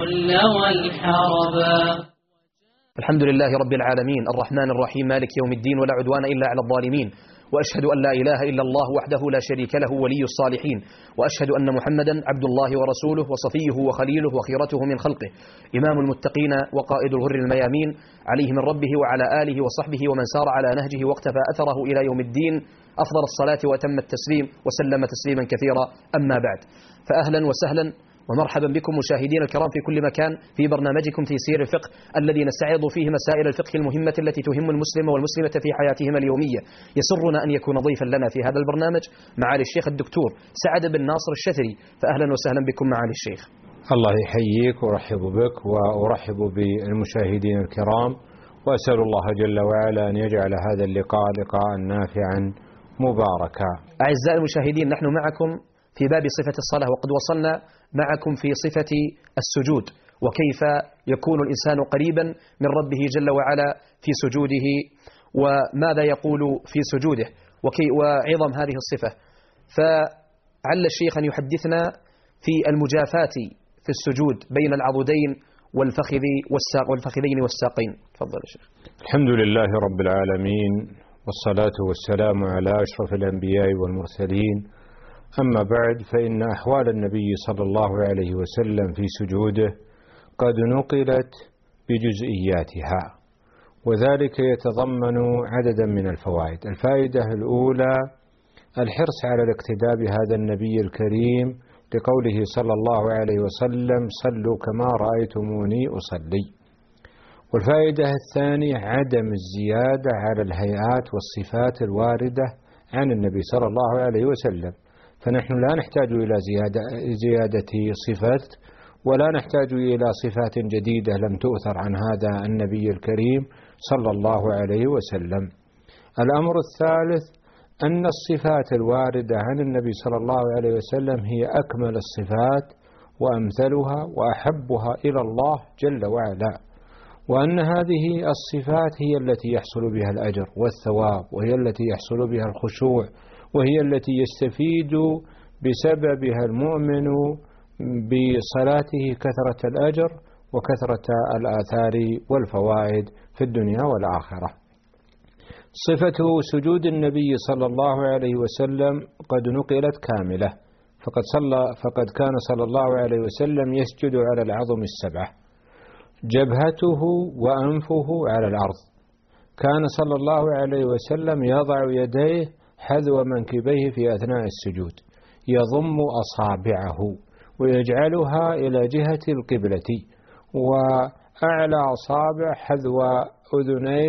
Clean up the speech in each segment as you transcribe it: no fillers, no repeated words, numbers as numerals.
الذل والحربا. الحمد لله رب العالمين الرحمن الرحيم مالك يوم الدين ولا عدوان إلا على الظالمين، وأشهد أن لا إله إلا الله وحده لا شريك له ولي الصالحين، وأشهد أن محمدا عبد الله ورسوله وصفيه وخليله وخيرته من خلقه، إمام المتقين وقائد الغر الميامين، عليه من ربه وعلى آله وصحبه ومن سار على نهجه واقتفى أثره إلى يوم الدين أفضل الصلاة وأتم التسليم وسلم تسليما كثيرا. أما بعد، فأهلا وسهلا ومرحبا بكم مشاهدين الكرام في كل مكان في برنامجكم تيسير الفقه الذي نستعرض فيه مسائل الفقه المهمة التي تهم المسلم والمسلمة في حياتهما اليومية. يسرنا أن يكون ضيفا لنا في هذا البرنامج معالي الشيخ الدكتور سعد بن ناصر الشثري، فأهلا وسهلا بكم معالي الشيخ. الله يحييك وأرحب بك وأرحب بالمشاهدين الكرام، وأسأل الله جل وعلا أن يجعل هذا اللقاء لقاء نافعا مباركا. أعزائي المشاهدين، نحن معكم في باب صفة الصلاة، وقد وصلنا معكم في صفة السجود وكيف يكون الإنسان قريبا من ربه جل وعلا في سجوده، وماذا يقول في سجوده وعظم هذه الصفة. فعل الشيخ أن يحدثنا في المجافاة في السجود بين العضدين والفخذين والساقين. تفضل يا شيخ. الحمد لله رب العالمين، والصلاة والسلام على أشرف الأنبياء والمرسلين. أما بعد، فإن أحوال النبي صلى الله عليه وسلم في سجوده قد نقلت بجزئياتها، وذلك يتضمن عددا من الفوائد. الفائدة الأولى الحرص على الاقتداء بهذا النبي الكريم لقوله صلى الله عليه وسلم: صلوا كما رأيتموني أصلي. والفائدة الثانية عدم الزيادة على الهيئات والصفات الواردة عن النبي صلى الله عليه وسلم، فنحن لا نحتاج إلى زيادة صفات، ولا نحتاج إلى صفات جديدة لم تؤثر عن هذا النبي الكريم صلى الله عليه وسلم. الأمر الثالث أن الصفات الواردة عن النبي صلى الله عليه وسلم هي أكمل الصفات وأمثلها وأحبها إلى الله جل وعلا، وأن هذه الصفات هي التي يحصل بها الأجر والثواب، وهي التي يحصل بها الخشوع، وهي التي يستفيد بسببها المؤمن بصلاته كثرة الأجر وكثرة الآثار والفوائد في الدنيا والآخرة. صفة سجود النبي صلى الله عليه وسلم قد نقلت كاملة، فقد كان صلى الله عليه وسلم يسجد على العظم السبعة، جبهته وأنفه على الأرض. كان صلى الله عليه وسلم يضع يديه حذو منكبيه في أثناء السجود، يضم أصابعه ويجعلها إلى جهة القبلة، وأعلى أصابع حذو أذنيه،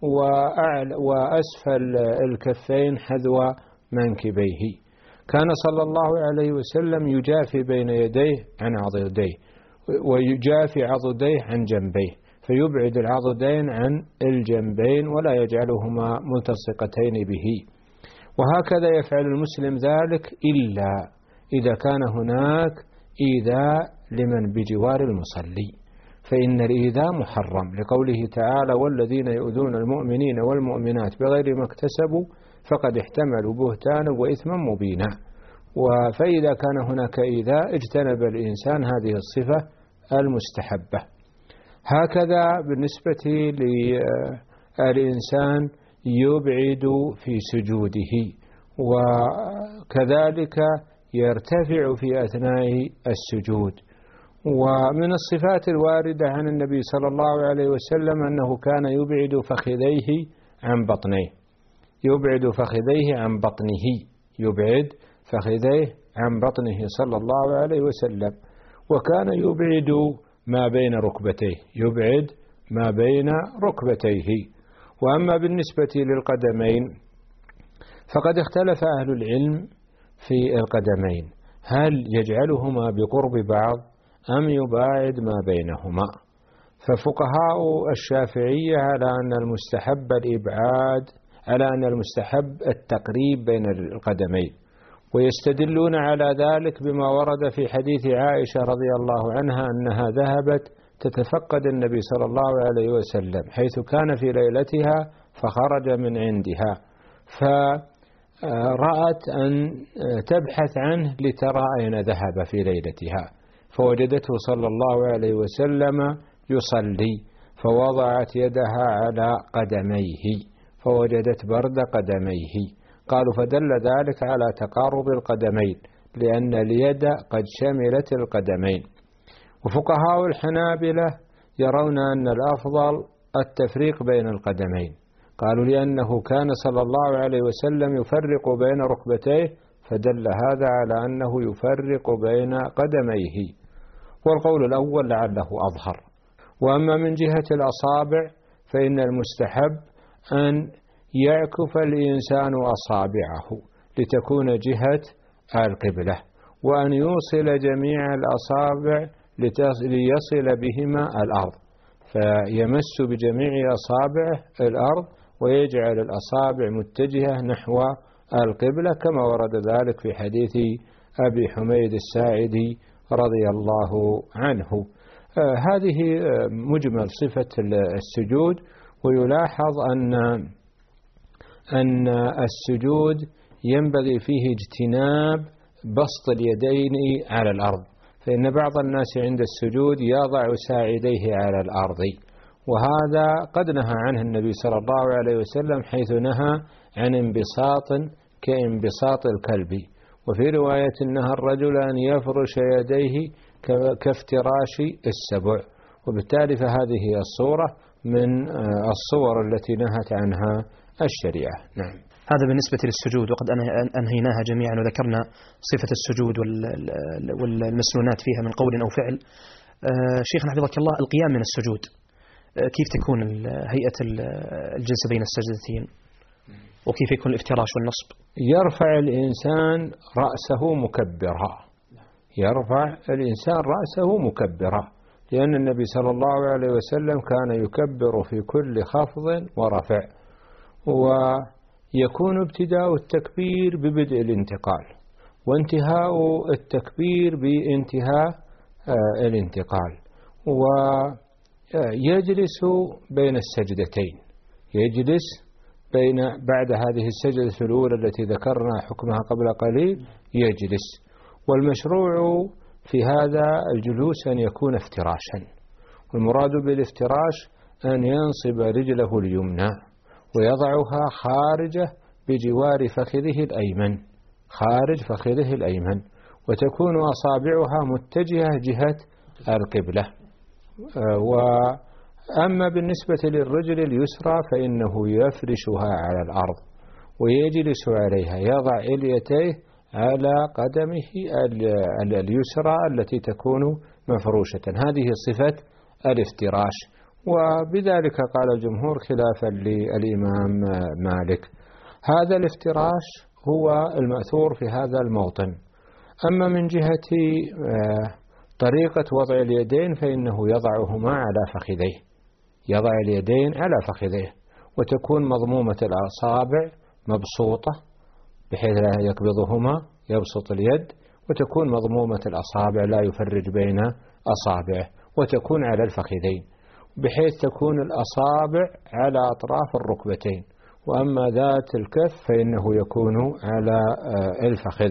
وأسفل الكفين حذو منكبيه. كان صلى الله عليه وسلم يجافي بين يديه عن عضديه، ويجافي عضديه عن جنبيه، فيبعد العضدين عن الجنبين ولا يجعلهما ملتصقتين به. وهكذا يفعل المسلم ذلك إلا إذا كان هناك إيذاء لمن بجوار المصلي، فإن الإيذاء محرم، لقوله تعالى: والذين يؤذون المؤمنين والمؤمنات بغير ما اكتسبوا فقد احتملوا بهتانا وإثما مبينا. فإذا كان هناك إيذاء اجتنب الإنسان هذه الصفة المستحبة. هكذا بالنسبة للإنسان يبعد في سجوده، وكذلك يرتفع في أثناء السجود. ومن الصفات الواردة عن النبي صلى الله عليه وسلم أنه كان يبعد فخذيه عن بطنه، يبعد فخذيه عن بطنه، يبعد فخذيه عن بطنه صلى الله عليه وسلم. وكان يبعد ما بين ركبتيه، يبعد ما بين ركبتيه. وأما بالنسبة للقدمين فقد اختلف أهل العلم في القدمين، هل يجعلهما بقرب بعض أم يباعد ما بينهما؟ ففقهاء الشافعية على أن المستحب الإبعاد، على أن المستحب التقريب بين القدمين، ويستدلون على ذلك بما ورد في حديث عائشة رضي الله عنها أنها ذهبت تتفقد النبي صلى الله عليه وسلم حيث كان في ليلتها فخرج من عندها، فرأت أن تبحث عنه لترى أين ذهب في ليلتها، فوجدته صلى الله عليه وسلم يصلي فوضعت يدها على قدميه فوجدت برد قدميه. قالوا فدل ذلك على تقارب القدمين لأن اليد قد شملت القدمين. وفقهاء الحنابلة يرون أن الأفضل التفريق بين القدمين، قالوا لأنه كان صلى الله عليه وسلم يفرق بين ركبتيه فدل هذا على أنه يفرق بين قدميه، والقول الأول لعله أظهر. وأما من جهة الأصابع فإن المستحب أن يعكف الإنسان أصابعه لتكون جهة القبلة، وأن يوصل جميع الأصابع ليصل بهما الأرض، فيمس بجميع أصابعه الأرض ويجعل الأصابع متجهة نحو القبلة كما ورد ذلك في حديث أبي حميد الساعدي رضي الله عنه. هذه مجمل صفة السجود. ويلاحظ أن السجود ينبغي فيه اجتناب بسط اليدين على الأرض، فإن بعض الناس عند السجود يضع ساعديه على الأرض، وهذا قد نهى عنه النبي صلى الله عليه وسلم حيث نهى عن انبساط كانبساط الكلب، وفي رواية نهى الرجل أن يفرش يديه كافتراش السبع، وبالتالي فهذه هي الصورة من الصور التي نهت عنها الشريعة. نعم. هذا بالنسبة للسجود، وقد أنهيناها جميعا وذكرنا صفة السجود والمسنونات فيها من قول أو فعل. شيخنا حفظك الله، القيام من السجود كيف تكون هيئة الجلسة بين السجدتين، وكيف يكون الافتراش والنصب؟ يرفع الإنسان رأسه مكبرا، يرفع الإنسان رأسه مكبرا، لأن النبي صلى الله عليه وسلم كان يكبر في كل خفض ورفع، ويكون ابتداء التكبير ببدء الانتقال، وانتهاء التكبير بانتهاء الانتقال، ويجلس بين السجدتين، يجلس بعد هذه السجدة الأولى التي ذكرنا حكمها قبل قليل يجلس. والمشروع في هذا الجلوس أن يكون افتراشا، والمراد بالافتراش أن ينصب رجله اليمنى ويضعها خارجه بجوار فخذه الأيمن، خارج فخذه الأيمن، وتكون أصابعها متجهة جهة القبلة. وأما بالنسبة للرجل اليسرى فإنه يفرشها على الأرض ويجلس عليها، يضع إليتيه على قدمه اليسرى التي تكون مفروشة. هذه صفة الافتراش، وبذلك قال الجمهور خلافا للإمام مالك. هذا الافتراش هو المأثور في هذا الموطن. أما من جهة طريقة وضع اليدين فإنه يضعهما على فخذيه، يضع اليدين على فخذيه، وتكون مضمومة الأصابع مبسوطة بحيث لا يقبضهما، يبسط اليد، وتكون مضمومة الأصابع لا يفرج بين أصابعه، وتكون على الفخذين بحيث تكون الأصابع على أطراف الركبتين، وأما ذات الكف فإنه يكون على الفخذ.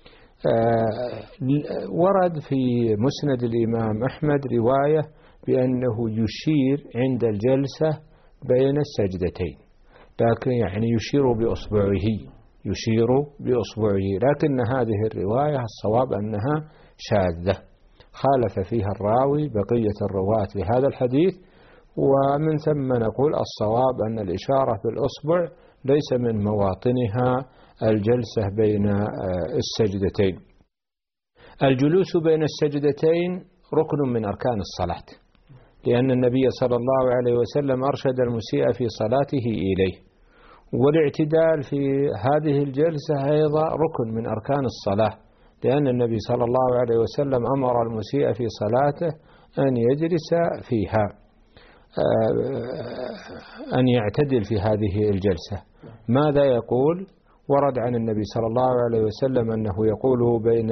ورد في مسند الإمام أحمد رواية بأنه يشير عند الجلسة بين السجدتين، لكن يعني يشير بأصبعه، لكن هذه الرواية الصواب أنها شاذة، خالف فيها الراوي بقية الرواة لهذا الحديث، ومن ثم نقول الصواب أن الإشارة بالأصبع ليس من مواطنها الجلسة بين السجدتين. الجلوس بين السجدتين ركن من أركان الصلاة، لأن النبي صلى الله عليه وسلم أرشد المسيء في صلاته إليه، والاعتدال في هذه الجلسة أيضا ركن من أركان الصلاة، لأن النبي صلى الله عليه وسلم أمر المسيء في صلاته أن يجلس فيها، أن يعتدل في هذه الجلسة. ماذا يقول؟ ورد عن النبي صلى الله عليه وسلم أنه يقول بين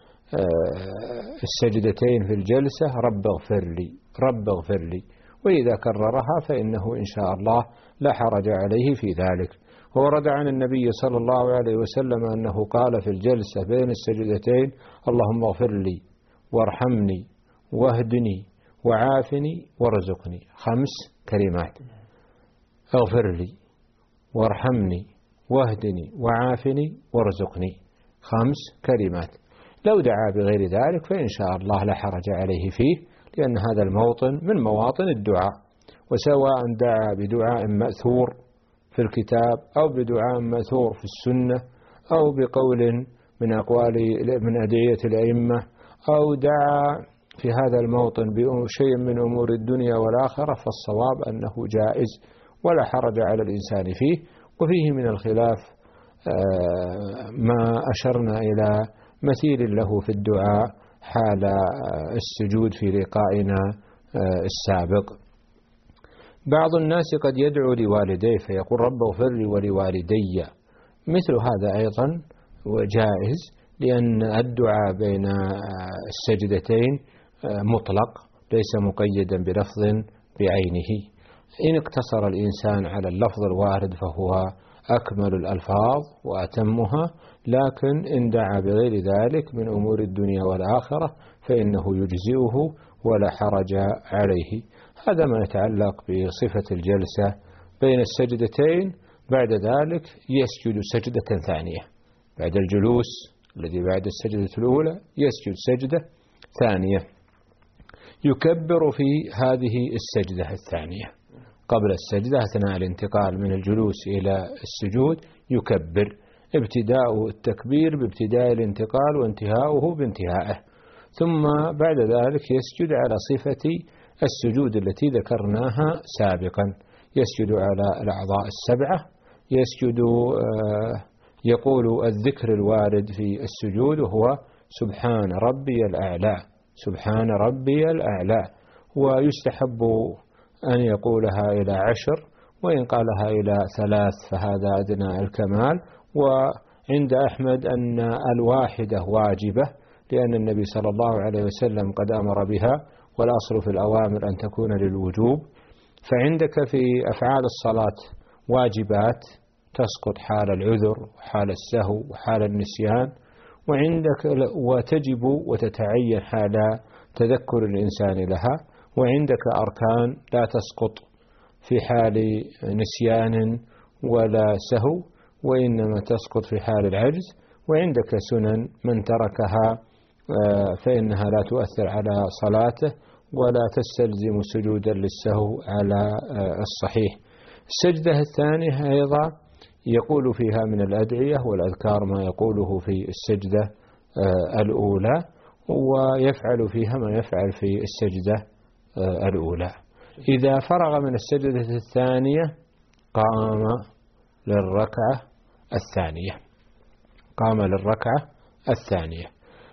السجدتين في الجلسة رب اغفر لي، رب اغفر لي، وإذا كررها فإنه إن شاء الله لا حرج عليه في ذلك. وورد عن النبي صلى الله عليه وسلم أنه قال في الجلسة بين السجدتين اللهم اغفر لي وارحمني واهدني وعافني وارزقني. 5 كلمات: اغفر لي وارحمني واهدني وعافني وارزقني. 5 كلمات. لو دعا بغير ذلك فإن شاء الله لا حرج عليه فيه، لأن هذا الموطن من مواطن الدعاء. وسواء دعا بدعاء مأثور في الكتاب أو بدعاء مأثور في السنة أو بقول من أقوال من أدعية الأئمة أو دعا في هذا الموطن بشيء من أمور الدنيا والآخرة، فالصواب أنه جائز ولا حرج على الإنسان فيه. وفيه من الخلاف ما أشرنا إلى مثيل له في الدعاء حال السجود في لقائنا السابق. بعض الناس قد يدعو لوالديه فيقول رب اغفر لي ولوالدي. مثل هذا أيضا جائز، لأن الدعاء بين السجدتين مطلق ليس مقيدا بلفظ بعينه. إن اقتصر الإنسان على اللفظ الوارد فهو أكمل الألفاظ وأتمها، لكن إن دعا بغير ذلك من أمور الدنيا والآخرة فإنه يجزئه ولا حرج عليه. هذا ما يتعلق بصفة الجلسة بين السجدتين. بعد ذلك يسجد سجدة ثانية بعد الجلوس الذي بعد السجدة الأولى، يسجد سجدة ثانية يكبر في هذه السجدة الثانية. قبل السجدة أثناء الانتقال من الجلوس إلى السجود يكبر، ابتداء التكبير بابتداء الانتقال وانتهاؤه بانتهائه. ثم بعد ذلك يسجد على صفة السجود التي ذكرناها سابقا، يسجد على الأعضاء 7، يسجد يقول الذكر الوارد في السجود وهو سبحان ربي الأعلى، سبحان ربي الأعلى. ويستحب أن يقولها إلى 10، وإن قالها إلى 3 فهذا أدنى الكمال. وعند أحمد أن 1 واجبة، لأن النبي صلى الله عليه وسلم قد أمر بها، والأصل في الأوامر أن تكون للوجوب. فعندك في أفعال الصلاة واجبات تسقط حال العذر وحال السهو وحال النسيان، وعندك وتجب وتتعين حال تذكر الإنسان لها، وعندك أركان لا تسقط في حال نسيان ولا سهو، وإنما تسقط في حال العجز. وعندك سنن من تركها فإنها لا تؤثر على صلاته ولا تستلزم سجودا للسهو على الصحيح. السجدة الثانية أيضا يقول فيها من الأدعية والأذكار ما يقوله في السجدة الأولى، ويفعل فيها ما يفعل في السجدة الأولى. إذا فرغ من السجدة الثانية قام للركعة الثانية، قام للركعة الثانية.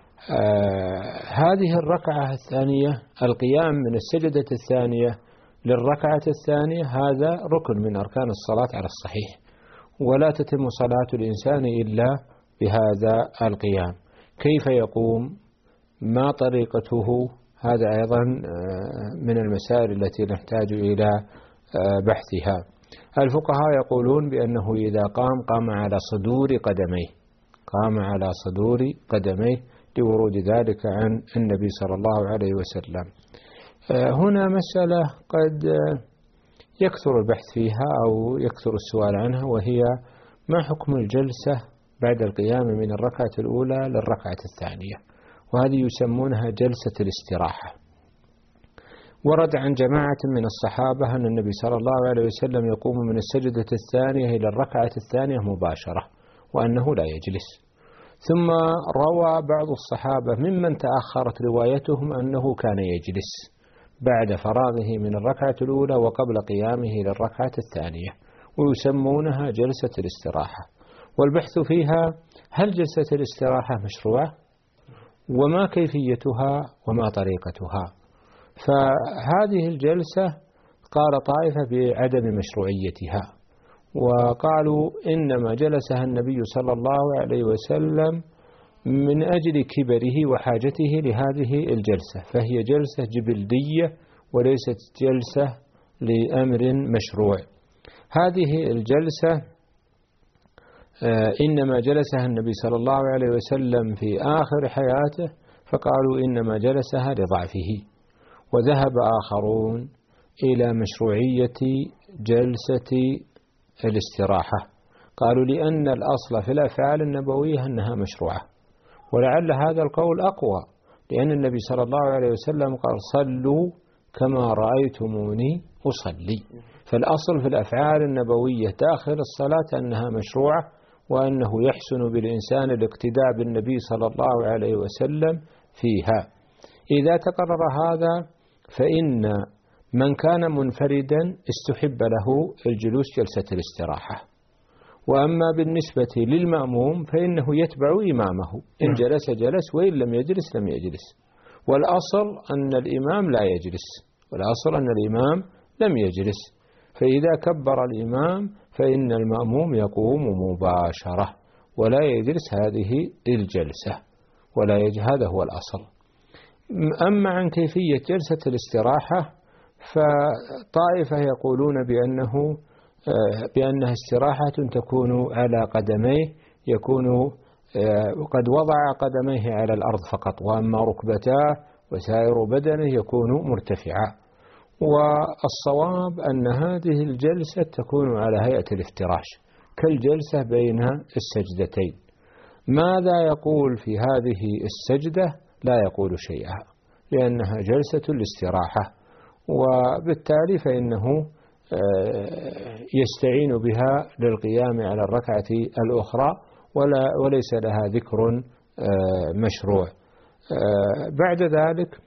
هذه الركعة الثانية، القيام من السجدة الثانية للركعة الثانية، هذا ركن من أركان الصلاة على الصحيح، ولا تتم صلاة الإنسان إلا بهذا القيام. كيف يقوم؟ ما طريقته؟ هذا أيضا من المسائل التي نحتاج إلى بحثها. الفقهاء يقولون بأنه إذا قام على صدور قدميه، قام على صدور قدميه لورود ذلك عن النبي صلى الله عليه وسلم. هنا مسألة قد يكثر البحث فيها أو يكثر السؤال عنها، وهي ما حكم الجلسة بعد القيام من الركعة الأولى للركعة الثانية، وهذه يسمونها جلسة الاستراحة. ورد عن جماعة من الصحابة أن النبي صلى الله عليه وسلم يقوم من السجدة الثانية إلى الركعة الثانية مباشرة، وأنه لا يجلس. ثم روى بعض الصحابة ممن تأخرت روايتهم أنه كان يجلس بعد فراغه من الركعة الأولى وقبل قيامه إلى الركعة الثانية، ويسمونها جلسة الاستراحة. والبحث فيها هل جلسة الاستراحة مشروعة، وما كيفيتها وما طريقتها. فهذه الجلسة قال طائفة بعدم مشروعيتها، وقالوا إنما جلسها النبي صلى الله عليه وسلم من أجل كبره وحاجته لهذه الجلسة، فهي جلسة جبلية وليست جلسة لأمر مشروع. هذه الجلسة إنما جلسها النبي صلى الله عليه وسلم في آخر حياته فقالوا إنما جلسها لضعفه. وذهب آخرون إلى مشروعية جلسة الاستراحة، قالوا لأن الأصل في الأفعال النبوية أنها مشروعة، ولعل هذا القول أقوى، لأن النبي صلى الله عليه وسلم قال صلوا كما رأيتموني أصلي. فالأصل في الأفعال النبوية داخل الصلاة أنها مشروعة، وأنه يحسن بالإنسان الاقتداء بالنبي صلى الله عليه وسلم فيها. إذا تقرر هذا فإن من كان منفردا استحب له الجلوس جلسة الاستراحة. وأما بالنسبة للمأموم فإنه يتبع إمامه، إن جلس جلس وإن لم يجلس لم يجلس. والأصل أن الإمام لا يجلس، والأصل أن الإمام لم يجلس. فإذا كبر الإمام فإن المأموم يقوم مباشرة ولا يجلس هذه الجلسة، هذا هو الأصل. أما عن كيفية جلسة الاستراحة فطائفة يقولون بأنها استراحة تكون على قدميه، يكون قد وضع قدميه على الأرض فقط، وأما ركبتاه وسائر بدنه يكون مرتفعا. والصواب أن هذه الجلسة تكون على هيئة الافتراش كالجلسة بين السجدتين. ماذا يقول في هذه السجدة؟ لا يقول شيئا، لأنها جلسة الاستراحة، وبالتالي فإنه يستعين بها للقيام على الركعة الأخرى وليس لها ذكر مشروع. بعد ذلك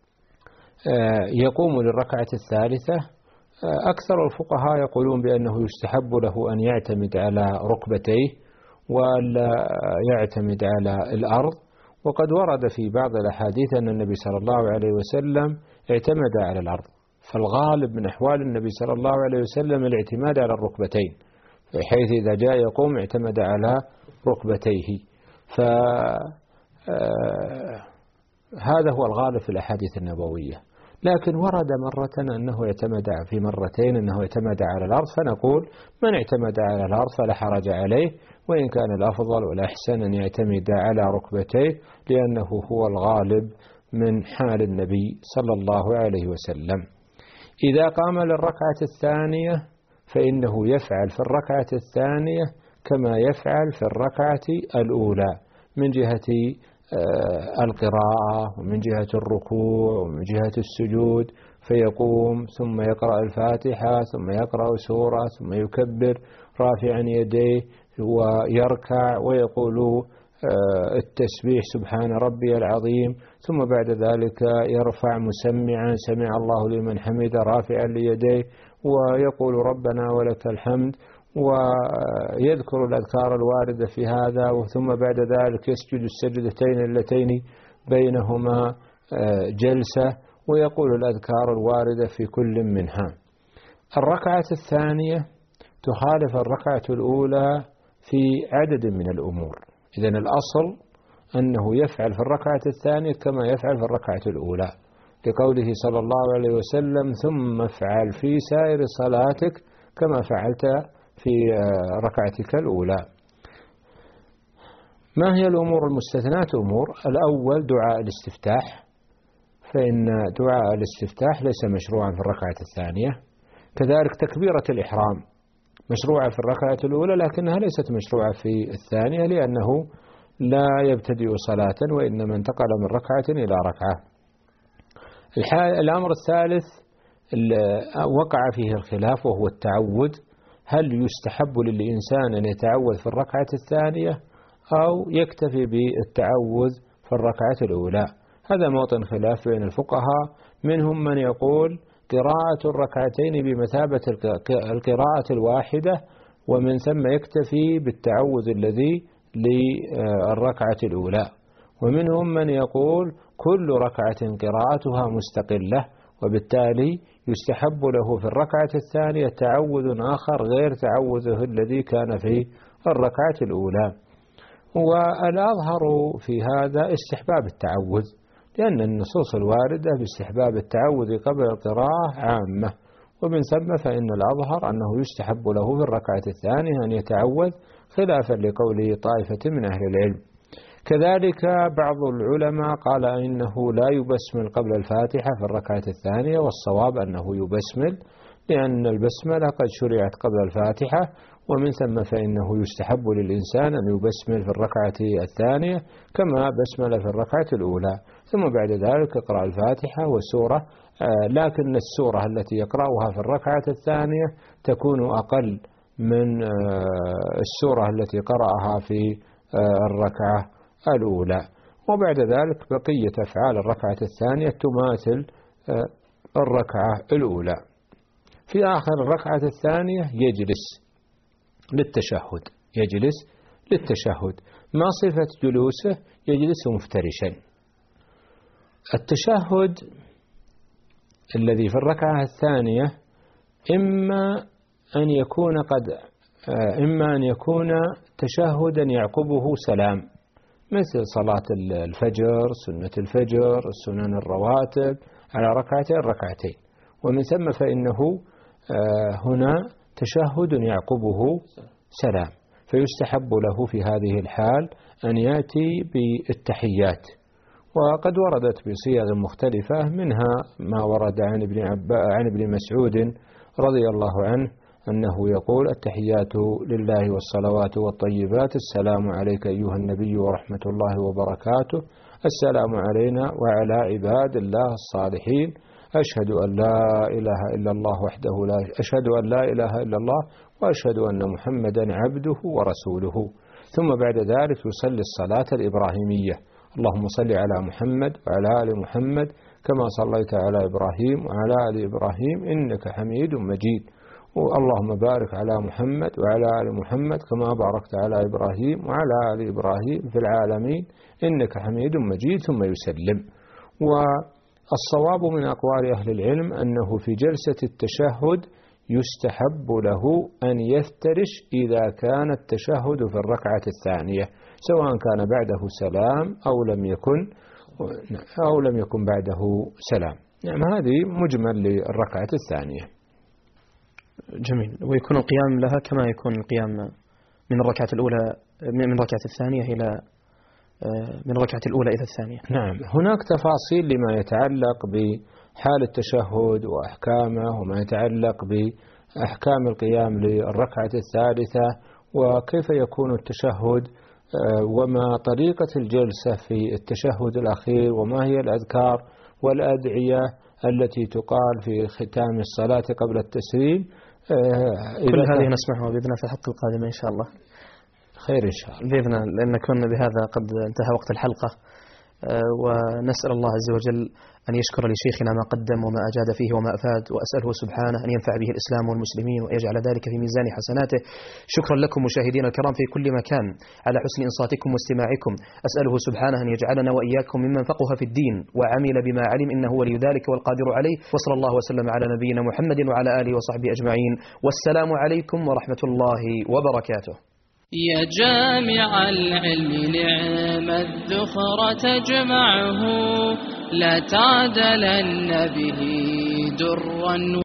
يقوم للركعة الثالثة. أكثر الفقهاء يقولون بأنه يستحب له أن يعتمد على ركبتيه ولا يعتمد على الأرض. وقد ورد في بعض الأحاديث أن النبي صلى الله عليه وسلم اعتمد على الأرض، فالغالب من أحوال النبي صلى الله عليه وسلم الاعتماد على الركبتين، بحيث إذا جاء يقوم اعتمد على ركبتيه. هذا هو الغالب في الأحاديث النبوية. لكن ورد مرة أنه اعتمد في مرتين أنه اعتمد على الأرض، فنقول من اعتمد على الأرض فلا حرج عليه، وإن كان الأفضل والأحسن أن يعتمد على ركبتيه، لأنه هو الغالب من حال النبي صلى الله عليه وسلم. إذا قام للركعة الثانية فإنه يفعل في الركعة الثانية كما يفعل في الركعة الأولى من جهة القراءة ومن جهة الركوع ومن جهة السجود، فيقوم ثم يقرأ الفاتحة ثم يقرأ سورة ثم يكبر رافعا يديه ويركع ويقول التسبيح سبحان ربي العظيم، ثم بعد ذلك يرفع مسمعا سمع الله لمن حمد رافعا ليديه ويقول ربنا ولك الحمد، ويذكر الأذكار الواردة في هذا، ثم بعد ذلك يسجد السجدتين اللتين بينهما جلسة ويقول الأذكار الواردة في كل منها. الركعة الثانية تخالف الركعة الأولى في عدد من الأمور. إذن الأصل أنه يفعل في الركعة الثانية كما يفعل في الركعة الأولى، لقوله صلى الله عليه وسلم ثم افعل في سائر صلاتك كما فعلت في ركعتك الأولى. ما هي الأمور المستثنات؟ أمور الأول دعاء الاستفتاح، فإن دعاء الاستفتاح ليس مشروعا في الركعة الثانية. كذلك تكبيرة الإحرام مشروعة في الركعة الأولى لكنها ليست مشروعة في الثانية، لأنه لا يبتدئ صلاة وإنما انتقل من ركعة إلى ركعة. الأمر الثالث وقع فيه الخلاف وهو التعوذ، هل يستحب للإنسان أن يتعوذ في الركعة الثانية أو يكتفي بالتعوذ في الركعة الأولى؟ هذا موطن خلاف بين الفقهاء، منهم من يقول قراءة الركعتين بمثابة القراءة الواحدة، ومن ثم يكتفي بالتعوذ الذي للركعة الأولى، ومنهم من يقول كل ركعة قراءتها مستقلة، وبالتالي يستحب له في الركعة الثانية تعوذ آخر غير تعوذه الذي كان في الركعة الأولى. والأظهر في هذا استحباب التعوذ، لأن النصوص الواردة باستحباب التعوذ قبل القراءة عامة، ومن ثم فإن الأظهر أنه يستحب له في الركعة الثانية أن يتعوذ، خلافا لقوله طائفة من أهل العلم. كذلك بعض العلماء قال إنه لا يبسمل قبل الفاتحة في الركعة الثانية، والصواب أنه يبسمل، لأن البسملة قد شرعت قبل الفاتحة، ومن ثم فإنه يستحب للإنسان أن يبسمل في الركعة الثانية كما بسمل في الركعة الأولى، ثم بعد ذلك يقرأ الفاتحة والسورة، لكن السورة التي يقرأها في الركعة الثانية تكون أقل من السورة التي قرأها في الركعة الأولى. وبعد ذلك بقية أفعال الركعة الثانية تماثل الركعة الأولى. في آخر الركعة الثانية يجلس للتشهد. ما صفة جلوسه؟ يجلس مفترشا. التشهد الذي في الركعة الثانية إما أن يكون تشهدا يعقبه سلام، مثل صلاة الفجر، سنة الفجر، السنن الرواتب على ركعتين، ومن ثم فإنه هنا تشهد يعقبه سلام، فيستحب له في هذه الحال أن يأتي بالتحيات، وقد وردت بصيغ مختلفة، منها ما ورد عن ابن مسعود رضي الله عنه أنه يقول: التحيات لله والصلوات والطيبات، السلام عليك أيها النبي ورحمة الله وبركاته، السلام علينا وعلى عباد الله الصالحين، أشهد أن لا إله إلا الله وأشهد أن محمدا عبده ورسوله. ثم بعد ذلك يصلي الصلاة الإبراهيمية: اللهم صل على محمد وعلى آل محمد كما صليت على إبراهيم وعلى آل إبراهيم إنك حميد مجيد، اللهم بارك على محمد وعلى آل محمد كما باركت على إبراهيم وعلى آل إبراهيم في العالمين إنك حميد مجيد، ثم يسلم. والصواب من أقوال أهل العلم أنه في جلسة التشهد يستحب له أن يفترش إذا كان التشهد في الركعة الثانية، سواء كان بعده سلام أو لم يكن بعده سلام. يعني هذه مجمل للركعة الثانية. جميل. ويكون القيام لها كما يكون القيام من الركعة الأولى، من الركعة الثانية إلى من الركعة الأولى إلى الثانية. نعم، هناك تفاصيل لما يتعلق بحال التشهد وأحكامه، وما يتعلق بأحكام القيام للركعة الثالثة، وكيف يكون التشهد، وما طريقة الجلسة في التشهد الأخير، وما هي الأذكار والأدعية التي تقال في ختام الصلاة قبل التسليم. كل هذه نسمعها بإذن في الحلقة القادمة إن شاء الله. خير إن شاء الله بإذن، لأن كنا بهذا قد انتهى وقت الحلقة، ونسأل الله عز وجل أن يشكر لشيخنا ما قدم وما أجاد فيه وما أفاد، وأسأله سبحانه أن ينفع به الإسلام والمسلمين ويجعل ذلك في ميزان حسناته. شكرا لكم مشاهدينا الكرام في كل مكان على حسن إنصاتكم واستماعكم. أسأله سبحانه أن يجعلنا وإياكم ممن فقه في الدين وعمل بما علم، إنه ولي ذلك والقادر عليه. وصلى الله وسلم على نبينا محمد وعلى آله وصحبه أجمعين، والسلام عليكم ورحمة الله وبركاته. يا جامع العلم نعم الذخر تجمعه، لا تعدلن به درا